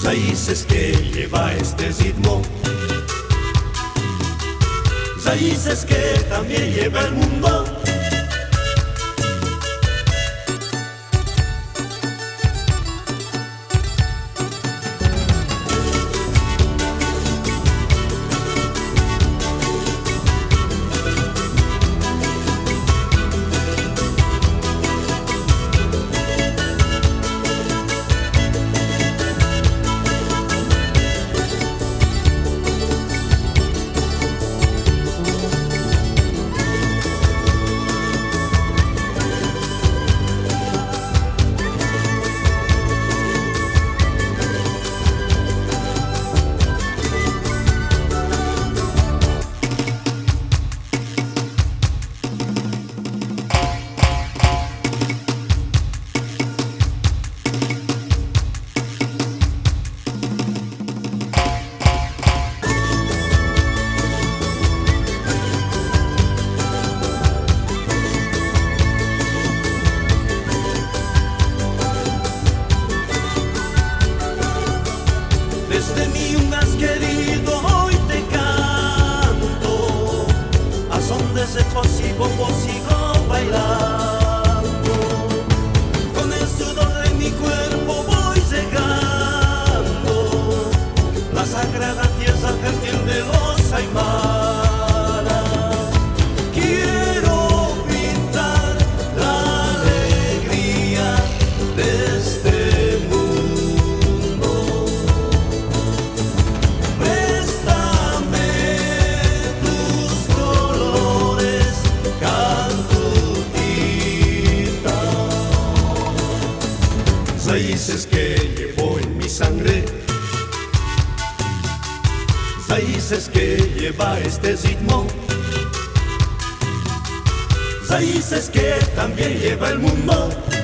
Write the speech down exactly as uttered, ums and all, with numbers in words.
raíces que lleva este ritmo, raíces que también lleva el mundo. Desde mi un has querido, hoy te canto, a son de ese posigo, sigo bailando. Con el sudor de mi cuerpo voy llegando, la sagrada tierra fértil de los Aymara. Quiero pintar la alegría de este raíces que llevo en mi sangre, raíces que lleva este ritmo, raíces que también lleva el mundo.